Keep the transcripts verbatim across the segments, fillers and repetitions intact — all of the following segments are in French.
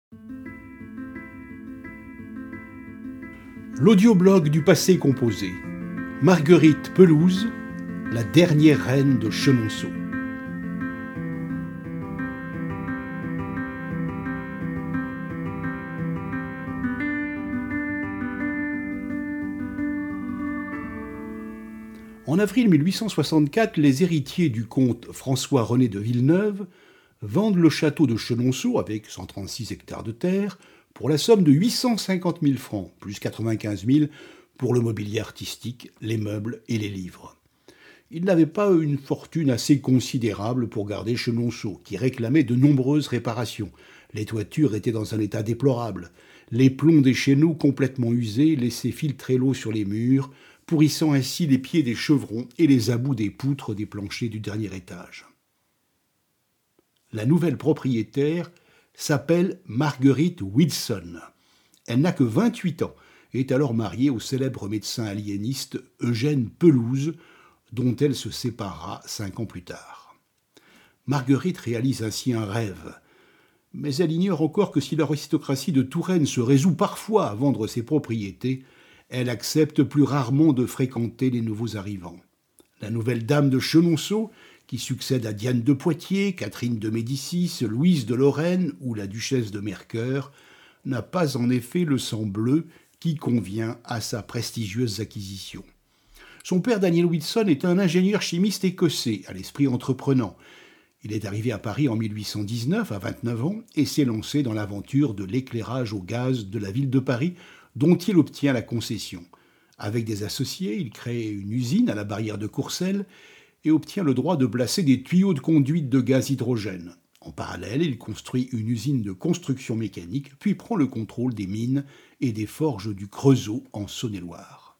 L'audioblog du passé composé. Marguerite Pelouse, la dernière reine de Chenonceau. En avril mille huit cent soixante-quatre, les héritiers du comte François-René de Villeneuve vendent le château de Chenonceau, avec cent trente-six hectares de terre, pour la somme de huit cent cinquante mille francs, plus quatre-vingt-quinze mille pour le mobilier artistique, les meubles et les livres. Ils n'avaient pas une fortune assez considérable pour garder Chenonceau, qui réclamait de nombreuses réparations. Les toitures étaient dans un état déplorable. Les plombs des chéneaux complètement usés laissaient filtrer l'eau sur les murs, pourrissant ainsi les pieds des chevrons et les abouts des poutres des planchers du dernier étage. La nouvelle propriétaire s'appelle Marguerite Wilson. Elle n'a que vingt-huit ans et est alors mariée au célèbre médecin aliéniste Eugène Pelouse, dont elle se séparera cinq ans plus tard. Marguerite réalise ainsi un rêve, mais elle ignore encore que si l'aristocratie de Touraine se résout parfois à vendre ses propriétés, elle accepte plus rarement de fréquenter les nouveaux arrivants. La nouvelle dame de Chenonceau, qui succède à Diane de Poitiers, Catherine de Médicis, Louise de Lorraine ou la duchesse de Mercœur, n'a pas en effet le sang bleu qui convient à sa prestigieuse acquisition. Son père Daniel Wilson est un ingénieur chimiste écossais, à l'esprit entreprenant. Il est arrivé à Paris en mille huit cent dix-neuf, à vingt-neuf ans, et s'est lancé dans l'aventure de l'éclairage au gaz de la ville de Paris, dont il obtient la concession. Avec des associés, il crée une usine à la barrière de Courcelles et obtient le droit de placer des tuyaux de conduite de gaz hydrogène. En parallèle, il construit une usine de construction mécanique, puis prend le contrôle des mines et des forges du Creusot en Saône-et-Loire.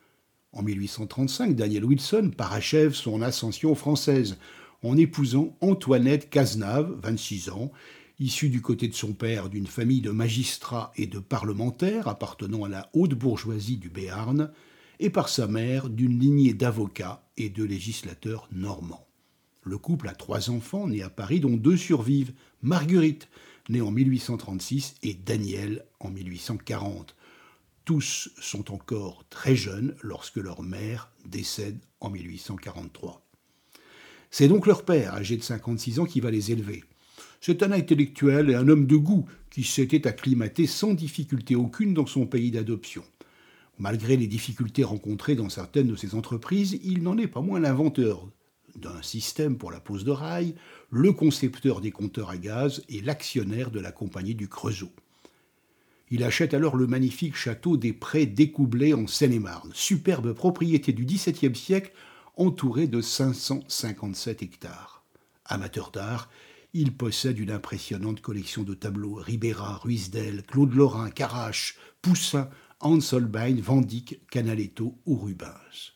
En mille huit cent trente-cinq, Daniel Wilson parachève son ascension française en épousant Antoinette Cazenave, vingt-six ans, issue du côté de son père d'une famille de magistrats et de parlementaires appartenant à la haute bourgeoisie du Béarn, et par sa mère d'une lignée d'avocats et de législateurs normands. Le couple a trois enfants nés à Paris, dont deux survivent, Marguerite, née en mille huit cent trente-six, et Daniel en mille huit cent quarante. Tous sont encore très jeunes lorsque leur mère décède en mille huit cent quarante-trois. C'est donc leur père, âgé de cinquante-six ans, qui va les élever. C'est un intellectuel et un homme de goût qui s'était acclimaté sans difficulté aucune dans son pays d'adoption. Malgré les difficultés rencontrées dans certaines de ses entreprises, il n'en est pas moins l'inventeur d'un système pour la pose de rails, le concepteur des compteurs à gaz et l'actionnaire de la compagnie du Creusot. Il achète alors le magnifique château des Prés d'Écoubley en Seine-et-Marne, superbe propriété du dix-septième siècle entourée de cinq cent cinquante-sept hectares. Amateur d'art, il possède une impressionnante collection de tableaux Ribera, Ruysdael, Claude Lorrain, Carache, Poussin, Hans Holbein, Van Dyck, Canaletto ou Rubens.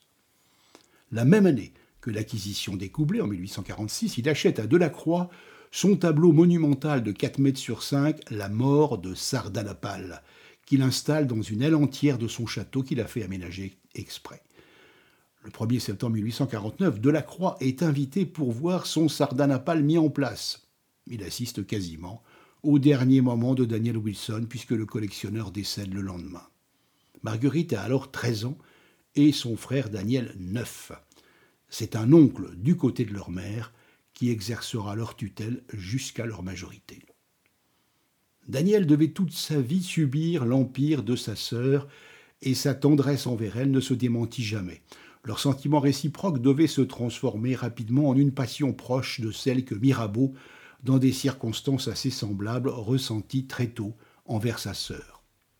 La même année que l'acquisition d'Écoubley, en mille huit cent quarante-six, il achète à Delacroix son tableau monumental de quatre mètres sur cinq, La mort de Sardanapale, qu'il installe dans une aile entière de son château qu'il a fait aménager exprès. Le premier septembre mille huit cent quarante-neuf, Delacroix est invité pour voir son Sardanapale mis en place. Il assiste quasiment au dernier moment de Daniel Wilson, puisque le collectionneur décède le lendemain. Marguerite a alors treize ans et son frère Daniel neuf. C'est un oncle du côté de leur mère qui exercera leur tutelle jusqu'à leur majorité. Daniel devait toute sa vie subir l'empire de sa sœur et sa tendresse envers elle ne se démentit jamais. Leur sentiment réciproque devait se transformer rapidement en une passion proche de celle que Mirabeau, dans des circonstances assez semblables, ressentit très tôt envers sa sœur.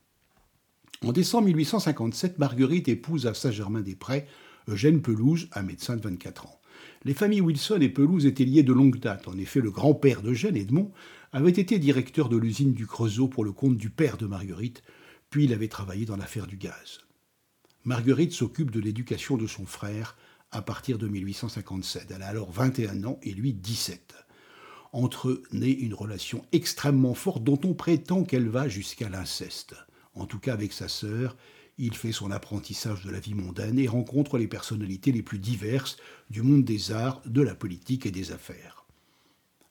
En décembre mille huit cent cinquante-sept, Marguerite épouse à Saint-Germain-des-Prés Eugène Pelouse, un médecin de vingt-quatre ans. Les familles Wilson et Pelouse étaient liées de longue date. En effet, le grand-père d'Eugène, Edmond, avait été directeur de l'usine du Creusot pour le compte du père de Marguerite, puis il avait travaillé dans l'affaire du gaz. Marguerite s'occupe de l'éducation de son frère à partir de mille huit cent cinquante-sept. Elle a alors vingt et un ans et lui dix-sept. Entre eux naît une relation extrêmement forte dont on prétend qu'elle va jusqu'à l'inceste. En tout cas avec sa sœur, il fait son apprentissage de la vie mondaine et rencontre les personnalités les plus diverses du monde des arts, de la politique et des affaires.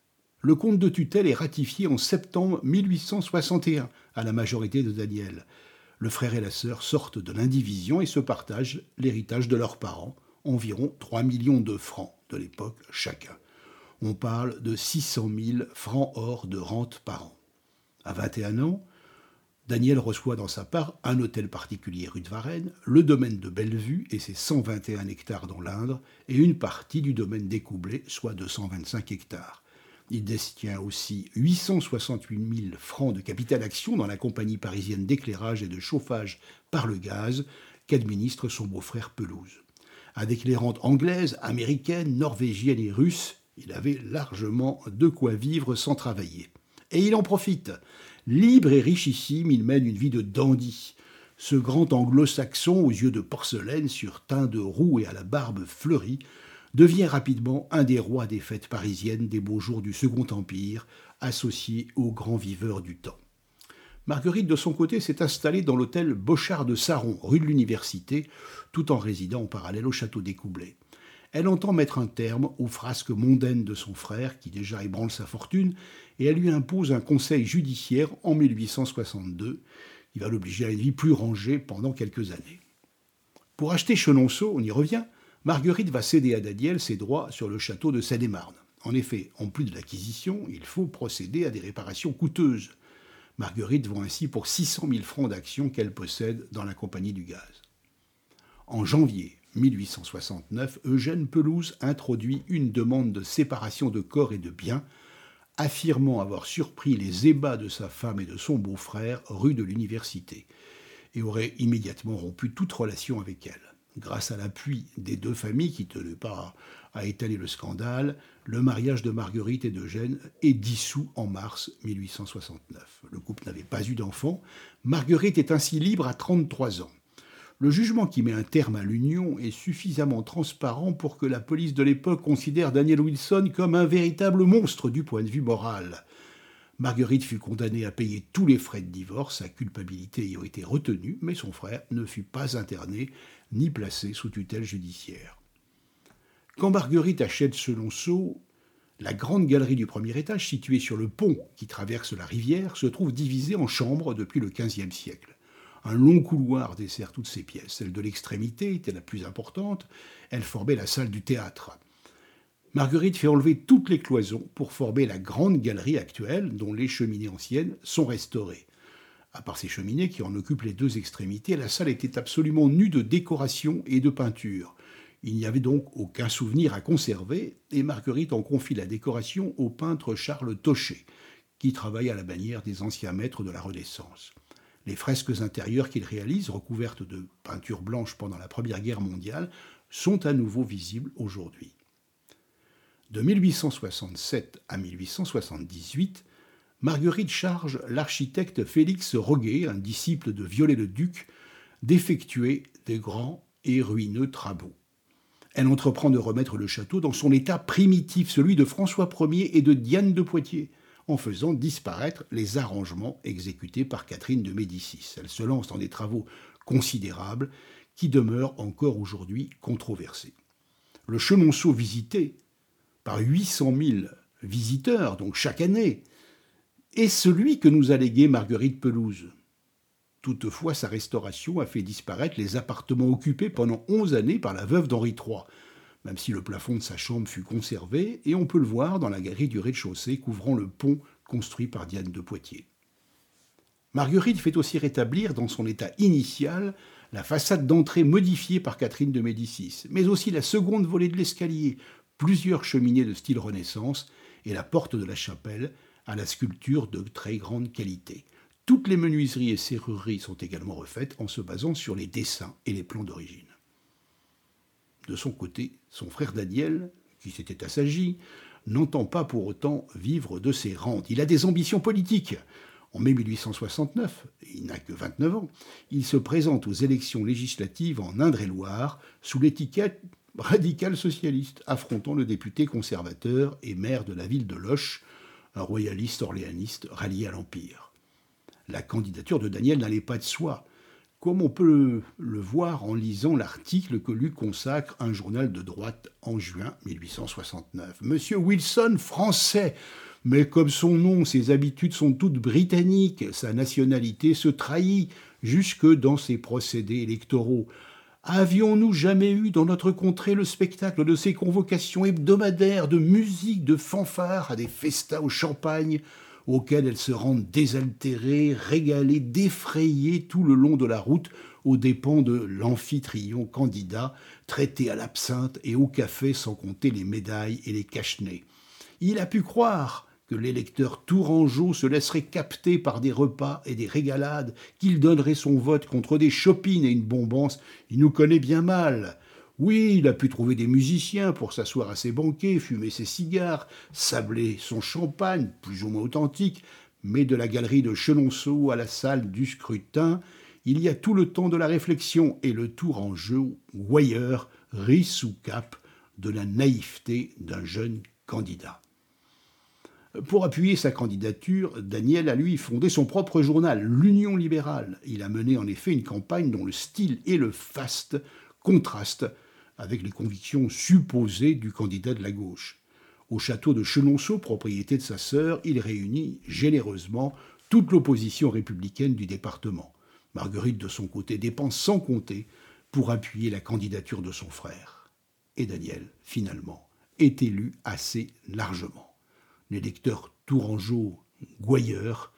Le compte de tutelle est ratifié en septembre mille huit cent soixante et un à la majorité de Daniel. Le frère et la sœur sortent de l'indivision et se partagent l'héritage de leurs parents, environ trois millions de francs de l'époque chacun. On parle de six cent mille francs or de rente par an. À vingt et un ans, Daniel reçoit dans sa part un hôtel particulier rue de Varennes, le domaine de Bellevue et ses cent vingt et un hectares dans l'Indre, et une partie du domaine d'Écoublé, soit deux cent vingt-cinq hectares. Il détient aussi huit cent soixante-huit mille francs de capital action dans la compagnie parisienne d'éclairage et de chauffage par le gaz qu'administre son beau-frère Pelouse. Avec les rentes anglaises, américaines, norvégiennes et russes, il avait largement de quoi vivre sans travailler. Et il en profite. Libre et richissime, il mène une vie de dandy. Ce grand anglo-saxon aux yeux de porcelaine, sur teint de roux et à la barbe fleurie, devient rapidement un des rois des fêtes parisiennes des beaux jours du Second Empire, associé aux grands viveurs du temps. Marguerite, de son côté, s'est installée dans l'hôtel Bochart de Saron, rue de l'Université, tout en résidant en parallèle au château d'Écoublé. Elle entend mettre un terme aux frasques mondaines de son frère, qui déjà ébranle sa fortune, et elle lui impose un conseil judiciaire en mille huit cent soixante-deux, qui va l'obliger à une vie plus rangée pendant quelques années. Pour acheter Chenonceau, on y revient, Marguerite va céder à Daniel ses droits sur le château de Seine-et-Marne. En effet, en plus de l'acquisition, il faut procéder à des réparations coûteuses. Marguerite vend ainsi pour six cent mille francs d'actions qu'elle possède dans la Compagnie du Gaz. En janvier mille huit cent soixante-neuf, Eugène Pelouse introduit une demande de séparation de corps et de biens, affirmant avoir surpris les ébats de sa femme et de son beau-frère rue de l'Université, et aurait immédiatement rompu toute relation avec elle. Grâce à l'appui des deux familles qui ne tenaient pas à étaler le scandale, le mariage de Marguerite et d'Eugène est dissous en mars mille huit cent soixante-neuf. Le couple n'avait pas eu d'enfant. Marguerite est ainsi libre à trente-trois ans. Le jugement qui met un terme à l'union est suffisamment transparent pour que la police de l'époque considère Daniel Wilson comme un véritable monstre du point de vue moral. Marguerite fut condamnée à payer tous les frais de divorce, sa culpabilité ayant été retenue, mais son frère ne fut pas interné ni placé sous tutelle judiciaire. Quand Marguerite achète Chenonceau, la grande galerie du premier étage, située sur le pont qui traverse la rivière, se trouve divisée en chambres depuis le quinzième siècle. Un long couloir dessert toutes ces pièces. Celle de l'extrémité était la plus importante, elle formait la salle du théâtre. Marguerite fait enlever toutes les cloisons pour former la grande galerie actuelle, dont les cheminées anciennes sont restaurées. À part ces cheminées qui en occupent les deux extrémités, la salle était absolument nue de décoration et de peinture. Il n'y avait donc aucun souvenir à conserver, et Marguerite en confie la décoration au peintre Charles Tochet, qui travaille à la bannière des anciens maîtres de la Renaissance. Les fresques intérieures qu'il réalise, recouvertes de peinture blanche pendant la Première Guerre mondiale, sont à nouveau visibles aujourd'hui. De mille huit cent soixante-sept à mille huit cent soixante-dix-huit, Marguerite charge l'architecte Félix Roguet, un disciple de Viollet-le-Duc, d'effectuer des grands et ruineux travaux. Elle entreprend de remettre le château dans son état primitif, celui de François Ier et de Diane de Poitiers, en faisant disparaître les arrangements exécutés par Catherine de Médicis. Elle se lance dans des travaux considérables qui demeurent encore aujourd'hui controversés. Le Chenonceau visité par huit cent mille visiteurs, donc chaque année, est celui que nous a légué Marguerite Pelouse. Toutefois, sa restauration a fait disparaître les appartements occupés pendant onze années par la veuve d'Henri trois, même si le plafond de sa chambre fut conservé, et on peut le voir dans la galerie du rez-de-chaussée couvrant le pont construit par Diane de Poitiers. Marguerite fait aussi rétablir dans son état initial la façade d'entrée modifiée par Catherine de Médicis, mais aussi la seconde volée de l'escalier, plusieurs cheminées de style Renaissance et la porte de la chapelle à la sculpture de très grande qualité. Toutes les menuiseries et serrureries sont également refaites en se basant sur les dessins et les plans d'origine. De son côté, son frère Daniel, qui s'était assagi, n'entend pas pour autant vivre de ses rentes. Il a des ambitions politiques. En mai mille huit cent soixante-neuf, il n'a que vingt-neuf ans, il se présente aux élections législatives en Indre-et-Loire sous l'étiquette radical socialiste, affrontant le député conservateur et maire de la ville de Loches, un royaliste orléaniste rallié à l'Empire. La candidature de Daniel n'allait pas de soi, comme on peut le, le voir en lisant l'article que lui consacre un journal de droite en juin mille huit cent soixante-neuf. Monsieur Wilson, français, Mais comme son nom, ses habitudes sont toutes britanniques, sa nationalité se trahit jusque dans ses procédés électoraux. Avions-nous jamais eu dans notre contrée le spectacle de ces convocations hebdomadaires de musique, de fanfares, à des festins au champagne, auxquels elles se rendent désaltérées, régalées, défrayées tout le long de la route, aux dépens de l'amphitryon candidat, traité à l'absinthe et au café sans compter les médailles et les cache-nez. Il a pu croire que l'électeur tourangeau se laisserait capter par des repas et des régalades, qu'il donnerait son vote contre des chopines et une bombance. Il nous connaît bien mal. Oui, il a pu trouver des musiciens pour s'asseoir à ses banquets, fumer ses cigares, sabler son champagne, plus ou moins authentique, mais de la galerie de Chenonceau à la salle du scrutin, il y a tout le temps de la réflexion, et le tourangeau ou ailleurs rit sous cape de la naïveté d'un jeune candidat. Pour appuyer sa candidature, Daniel a lui fondé son propre journal, l'Union libérale. Il a mené en effet une campagne dont le style et le faste contrastent avec les convictions supposées du candidat de la gauche. Au château de Chenonceau, propriété de sa sœur, il réunit généreusement toute l'opposition républicaine du département. Marguerite, de son côté, dépense sans compter pour appuyer la candidature de son frère. Et Daniel, finalement, est élu assez largement. L'électeur tourangeau gouailleur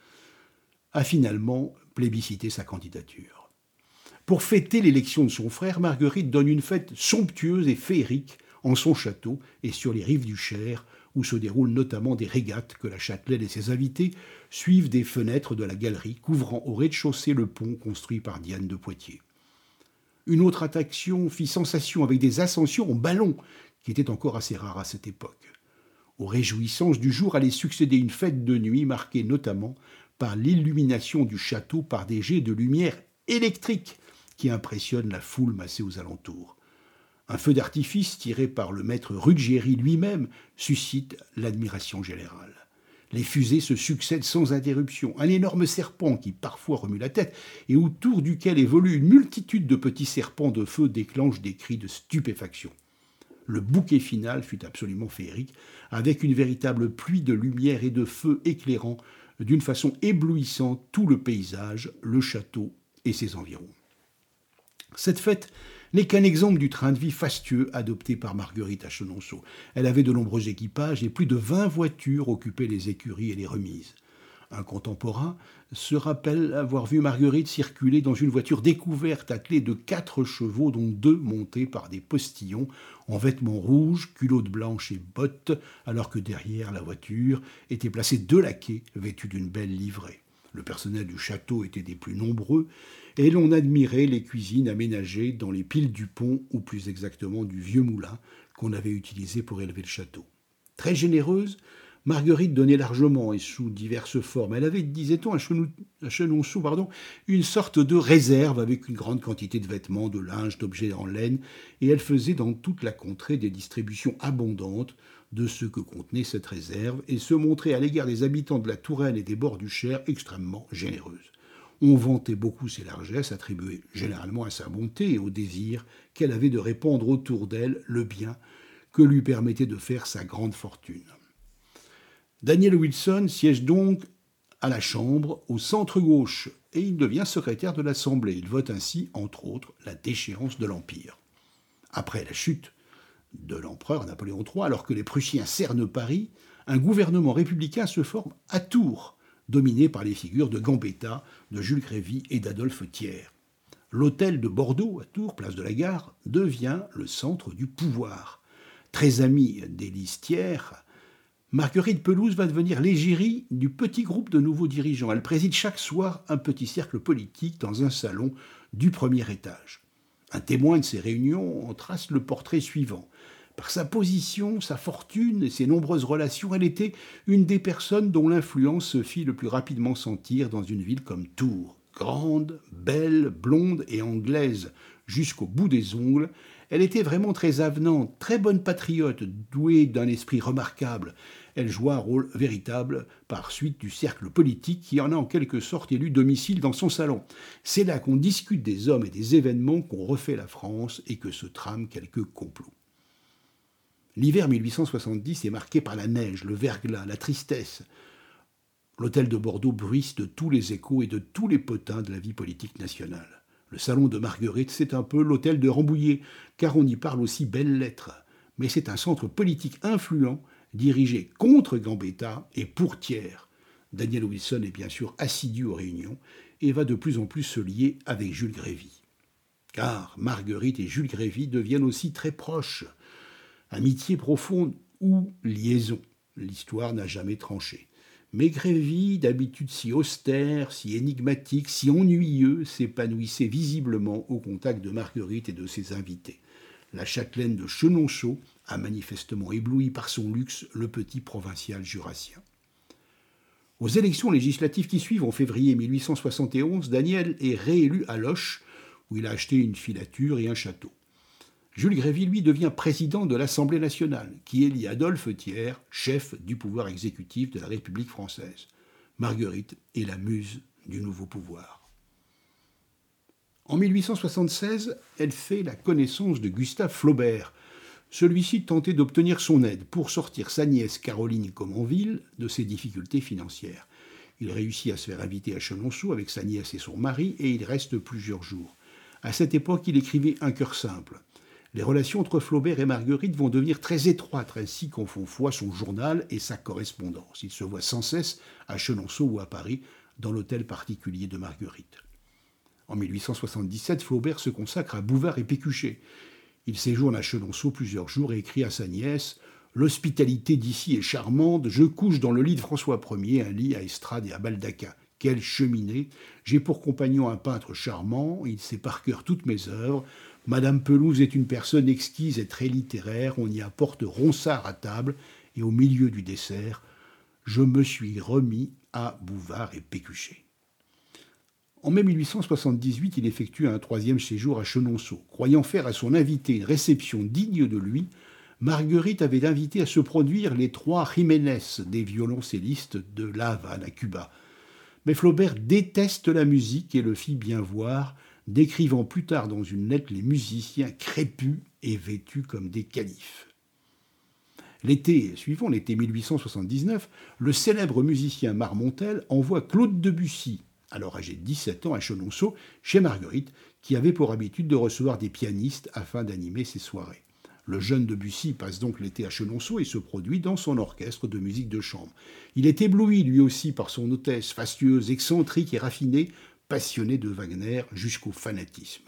a finalement plébiscité sa candidature. Pour fêter l'élection de son frère, Marguerite donne une fête somptueuse et féerique en son château et sur les rives du Cher, où se déroulent notamment des régates que la châtelaine et ses invités suivent des fenêtres de la galerie couvrant au rez-de-chaussée le pont construit par Diane de Poitiers. Une autre attraction fit sensation avec des ascensions en ballon, qui étaient encore assez rares à cette époque. Aux réjouissances du jour allait succéder une fête de nuit marquée notamment par l'illumination du château par des jets de lumière électrique qui impressionnent la foule massée aux alentours. Un feu d'artifice tiré par le maître Ruggieri lui-même suscite l'admiration générale. Les fusées se succèdent sans interruption. Un énorme serpent qui parfois remue la tête et autour duquel évolue une multitude de petits serpents de feu déclenche des cris de stupéfaction. Le bouquet final fut absolument féerique, avec une véritable pluie de lumière et de feu éclairant d'une façon éblouissante tout le paysage, le château et ses environs. Cette fête n'est qu'un exemple du train de vie fastueux adopté par Marguerite à Chenonceau. Elle avait de nombreux équipages et plus de vingt voitures occupaient les écuries et les remises. Un contemporain se rappelle avoir vu Marguerite circuler dans une voiture découverte attelée de quatre chevaux, dont deux montés par des postillons en vêtements rouges, culottes blanches et bottes, alors que derrière la voiture étaient placés deux laquais vêtus d'une belle livrée. Le personnel du château était des plus nombreux et l'on admirait les cuisines aménagées dans les piles du pont, ou plus exactement du vieux moulin qu'on avait utilisé pour élever le château. Très généreuse, Marguerite donnait largement et sous diverses formes. Elle avait, disait-on, à Chenonceau, pardon, une sorte de réserve avec une grande quantité de vêtements, de linge, d'objets en laine, et elle faisait dans toute la contrée des distributions abondantes de ce que contenait cette réserve et se montrait à l'égard des habitants de la Touraine et des bords du Cher extrêmement généreuse. On vantait beaucoup ses largesses, attribuées généralement à sa bonté et au désir qu'elle avait de répandre autour d'elle le bien que lui permettait de faire sa grande fortune. Daniel Wilson siège donc à la Chambre, au centre-gauche, et il devient secrétaire de l'Assemblée. Il vote ainsi, entre autres, la déchéance de l'Empire. Après la chute de l'empereur Napoléon trois, alors que les Prussiens cernent Paris, un gouvernement républicain se forme à Tours, dominé par les figures de Gambetta, de Jules Grévy et d'Adolphe Thiers. L'hôtel de Bordeaux, à Tours, place de la Gare, devient le centre du pouvoir. Très amie d'Élise Thiers, Marguerite Pelouse va devenir l'égérie du petit groupe de nouveaux dirigeants. Elle préside chaque soir un petit cercle politique dans un salon du premier étage. Un témoin de ces réunions en trace le portrait suivant. Par sa position, sa fortune et ses nombreuses relations, elle était une des personnes dont l'influence se fit le plus rapidement sentir dans une ville comme Tours. Grande, belle, blonde et anglaise jusqu'au bout des ongles, elle était vraiment très avenante, très bonne patriote, douée d'un esprit remarquable. Elle joua un rôle véritable par suite du cercle politique qui en a en quelque sorte élu domicile dans son salon. C'est là qu'on discute des hommes et des événements, qu'on refait la France et que se trament quelques complots. L'hiver mille huit cent soixante-dix est marqué par la neige, le verglas, la tristesse. L'hôtel de Bordeaux bruisse de tous les échos et de tous les potins de la vie politique nationale. Le salon de Marguerite, c'est un peu l'hôtel de Rambouillet, car on y parle aussi belles lettres. Mais c'est un centre politique influent, dirigé contre Gambetta et pour Thiers. Daniel Wilson est bien sûr assidu aux réunions et va de plus en plus se lier avec Jules Grévy. Car Marguerite et Jules Grévy deviennent aussi très proches. Amitié profonde ou liaison, l'histoire n'a jamais tranché. Mais Grévy, d'habitude si austère, si énigmatique, si ennuyeux, s'épanouissait visiblement au contact de Marguerite et de ses invités. La châtelaine de Chenonceau a manifestement ébloui par son luxe le petit provincial jurassien. Aux élections législatives qui suivent, en février mille huit cent soixante et onze, Daniel est réélu à Loches, où il a acheté une filature et un château. Jules Grévy, lui, devient président de l'Assemblée nationale, qui élit Adolphe Thiers, chef du pouvoir exécutif de la République française. Marguerite est la muse du nouveau pouvoir. En mille huit cent soixante-seize, elle fait la connaissance de Gustave Flaubert. Celui-ci tentait d'obtenir son aide pour sortir sa nièce Caroline Comenville de ses difficultés financières. Il réussit à se faire inviter à Chenonceau avec sa nièce et son mari et il reste plusieurs jours. À cette époque, il écrivait Un cœur simple. Les relations entre Flaubert et Marguerite vont devenir très étroites, ainsi qu'en font foi son journal et sa correspondance. Il se voit sans cesse à Chenonceau ou à Paris, dans l'hôtel particulier de Marguerite. En mille huit cent soixante-dix-sept, Flaubert se consacre à Bouvard et Pécuchet. Il séjourne à Chenonceau plusieurs jours et écrit à sa nièce « L'hospitalité d'ici est charmante, je couche dans le lit de François Ier, un lit à estrade et à baldaquin. Quelle cheminée! J'ai pour compagnon un peintre charmant, il sait par cœur toutes mes œuvres. Madame Pelouse est une personne exquise et très littéraire, on y apporte Ronsard à table, et au milieu du dessert, je me suis remis à Bouvard et Pécuchet. » En mai mille huit cent soixante-dix-huit, il effectue un troisième séjour à Chenonceau. Croyant faire à son invité une réception digne de lui, Marguerite avait invité à se produire les trois Jiménez, des violoncellistes de La Havane à Cuba. Mais Flaubert déteste la musique et le fit bien voir, décrivant plus tard dans une lettre les musiciens crépus et vêtus comme des califes. L'été suivant, l'été mille huit cent soixante-dix-neuf, le célèbre musicien Marmontel envoie Claude Debussy, alors âgé de dix-sept ans, à Chenonceau, chez Marguerite, qui avait pour habitude de recevoir des pianistes afin d'animer ses soirées. Le jeune Debussy passe donc l'été à Chenonceau et se produit dans son orchestre de musique de chambre. Il est ébloui lui aussi par son hôtesse, fastueuse, excentrique et raffinée, passionnée de Wagner jusqu'au fanatisme.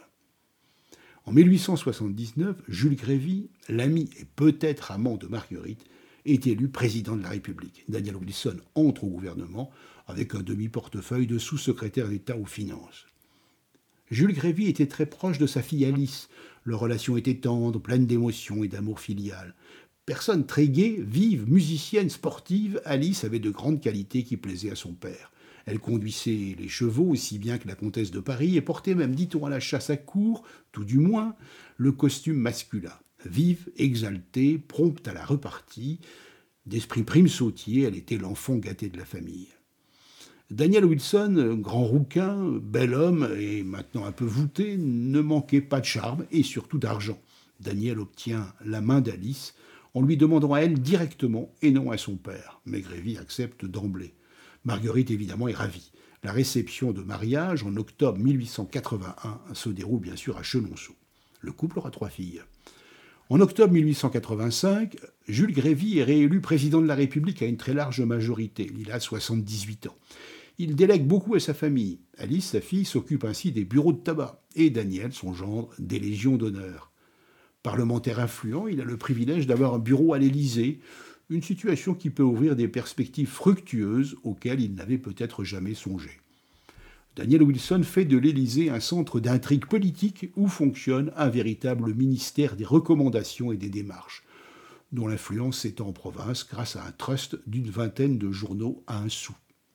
En mille huit cent soixante-dix-neuf, Jules Grévy, l'ami et peut-être amant de Marguerite, est élu président de la République. Daniel Wilson entre au gouvernement avec un demi-portefeuille de sous-secrétaire d'État aux Finances. Jules Grévy était très proche de sa fille Alice. Leur relation était tendre, pleine d'émotion et d'amour filial. Personne très gaie, vive, musicienne, sportive, Alice avait de grandes qualités qui plaisaient à son père. Elle conduisait les chevaux aussi bien que la comtesse de Paris et portait même, dit-on, à la chasse à court, tout du moins, le costume masculin. Vive, exaltée, prompte à la repartie, d'esprit prime sautier, elle était l'enfant gâté de la famille. Daniel Wilson, grand rouquin, bel homme et maintenant un peu voûté, ne manquait pas de charme et surtout d'argent. Daniel obtient la main d'Alice en lui demandant à elle directement et non à son père. Mais Grévy accepte d'emblée. Marguerite, évidemment, est ravie. La réception de mariage, en octobre mille huit cent quatre-vingt-un, se déroule bien sûr à Chenonceau. Le couple aura trois filles. En octobre mille huit cent quatre-vingt-cinq, Jules Grévy est réélu président de la République à une très large majorité. Il a soixante-dix-huit ans. Il délègue beaucoup à sa famille. Alice, sa fille, s'occupe ainsi des bureaux de tabac. Et Daniel, son gendre, des légions d'honneur. Parlementaire influent, il a le privilège d'avoir un bureau à l'Élysée, une situation qui peut ouvrir des perspectives fructueuses auxquelles il n'avait peut-être jamais songé. Daniel Wilson fait de l'Élysée un centre d'intrigue politique où fonctionne un véritable ministère des recommandations et des démarches, dont l'influence s'étend en province grâce à un trust d'une vingtaine de journaux à un sou.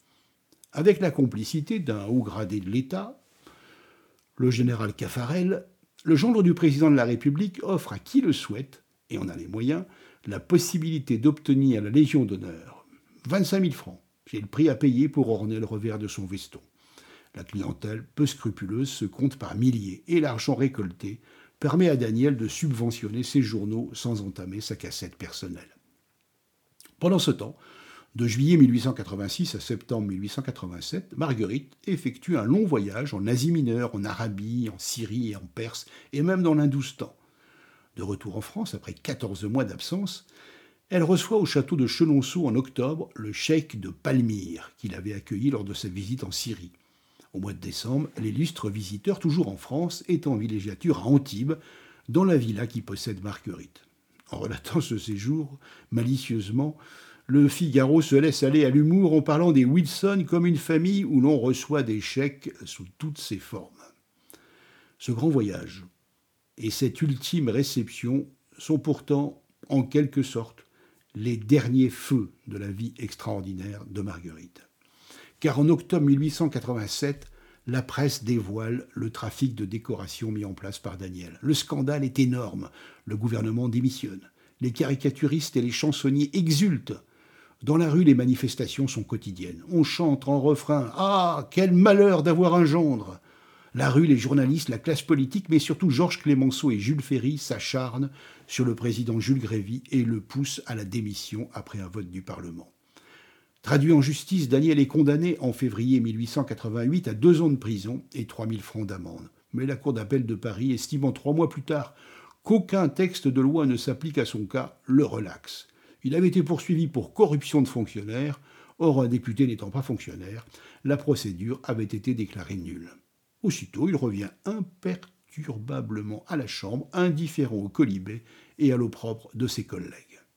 Avec la complicité d'un haut gradé de l'État, le général Caffarel, le gendre du président de la République offre à qui le souhaite, et en a les moyens, la possibilité d'obtenir la Légion d'honneur. vingt-cinq mille francs, c'est le prix à payer pour orner le revers de son veston. La clientèle, peu scrupuleuse, se compte par milliers, et l'argent récolté permet à Daniel de subventionner ses journaux sans entamer sa cassette personnelle. Pendant ce temps, de juillet mille huit cent quatre-vingt-six à septembre mille huit cent quatre-vingt-sept, Marguerite effectue un long voyage en Asie mineure, en Arabie, en Syrie et en Perse, et même dans l'Hindoustan. De retour en France, après quatorze mois d'absence, elle reçoit au château de Chenonceau en octobre le cheikh de Palmyre, qui l'avait accueilli lors de sa visite en Syrie. Au mois de décembre, l'illustre visiteur, toujours en France, est en villégiature à Antibes, dans la villa qui possède Marguerite. En relatant ce séjour, malicieusement, le Figaro se laisse aller à l'humour en parlant des Wilson comme une famille où l'on reçoit des chèques sous toutes ses formes. Ce grand voyage et cette ultime réception sont pourtant, en quelque sorte, les derniers feux de la vie extraordinaire de Marguerite. Car en octobre mille huit cent quatre-vingt-sept, la presse dévoile le trafic de décorations mis en place par Daniel. Le scandale est énorme, le gouvernement démissionne. Les caricaturistes et les chansonniers exultent. Dans la rue, les manifestations sont quotidiennes. On chante en refrain « Ah, quel malheur d'avoir un gendre !» La rue, les journalistes, la classe politique, mais surtout Georges Clemenceau et Jules Ferry s'acharnent sur le président Jules Grévy et le poussent à la démission après un vote du Parlement. Traduit en justice, Daniel est condamné en février mille huit cent quatre-vingt-huit à deux ans de prison et trois mille francs d'amende. Mais la Cour d'appel de Paris, estimant trois mois plus tard qu'aucun texte de loi ne s'applique à son cas, le relaxe. Il avait été poursuivi pour corruption de fonctionnaire. Or, un député n'étant pas fonctionnaire, la procédure avait été déclarée nulle. Aussitôt, il revient imperturbablement à la Chambre, indifférent au quolibet et à l'opprobre de ses collègues.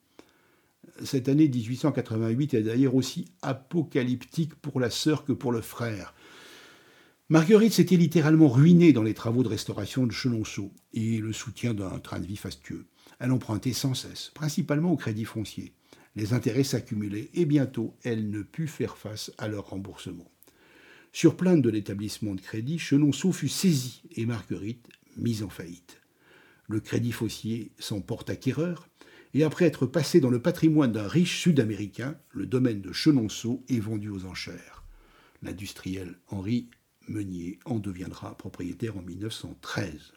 Cette année dix-huit cent quatre-vingt-huit est d'ailleurs aussi apocalyptique pour la sœur que pour le frère. Marguerite s'était littéralement ruinée dans les travaux de restauration de Chenonceau et le soutien d'un train de vie fastueux. Elle empruntait sans cesse, principalement au crédit foncier. Les intérêts s'accumulaient et bientôt, elle ne put faire face à leur remboursement. Sur plainte de l'établissement de crédit, Chenonceau fut saisi et Marguerite mise en faillite. Le crédit foncier s'en porte acquéreur et après être passé dans le patrimoine d'un riche sud-américain, le domaine de Chenonceau est vendu aux enchères. L'industriel Henri Meunier en deviendra propriétaire en mille neuf cent treize.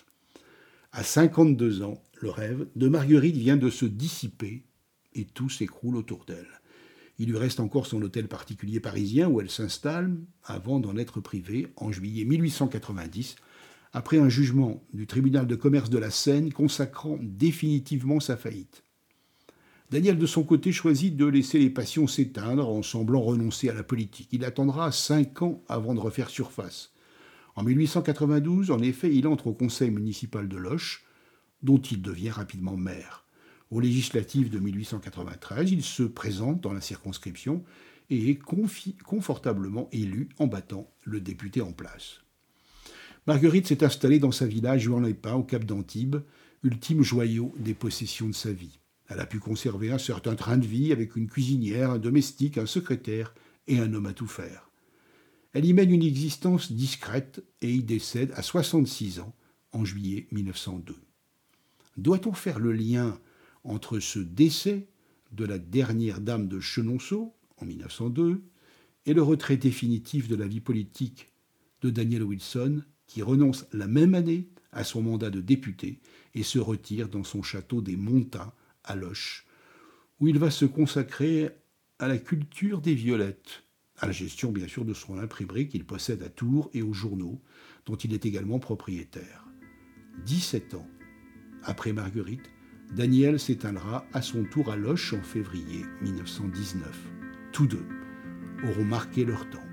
À cinquante-deux ans, le rêve de Marguerite vient de se dissiper et tout s'écroule autour d'elle. Il lui reste encore son hôtel particulier parisien où elle s'installe avant d'en être privée en juillet mille huit cent quatre-vingt-dix, après un jugement du tribunal de commerce de la Seine consacrant définitivement sa faillite. Daniel, de son côté, choisit de laisser les passions s'éteindre en semblant renoncer à la politique. Il attendra cinq ans avant de refaire surface. En mille huit cent quatre-vingt-douze, en effet, il entre au conseil municipal de Loches, dont il devient rapidement maire. Aux législatives de mille huit cent quatre-vingt-treize, il se présente dans la circonscription et est confi- confortablement élu en battant le député en place. Marguerite s'est installée dans sa villa à Juan-les-Pins, au Cap d'Antibes, ultime joyau des possessions de sa vie. Elle a pu conserver un certain train de vie avec une cuisinière, un domestique, un secrétaire et un homme à tout faire. Elle y mène une existence discrète et y décède à soixante-six ans en juillet mille neuf cent deux. Doit-on faire le lien entre ce décès de la dernière dame de Chenonceau en mille neuf cent deux et le retrait définitif de la vie politique de Daniel Wilson, qui renonce la même année à son mandat de député et se retire dans son château des Montins à Loches, où il va se consacrer à la culture des violettes, à la gestion bien sûr de son imprimerie qu'il possède à Tours et aux journaux, dont il est également propriétaire. dix-sept ans après Marguerite, Daniel s'éteindra à son tour à Loches en février mille neuf cent dix-neuf. Tous deux auront marqué leur temps.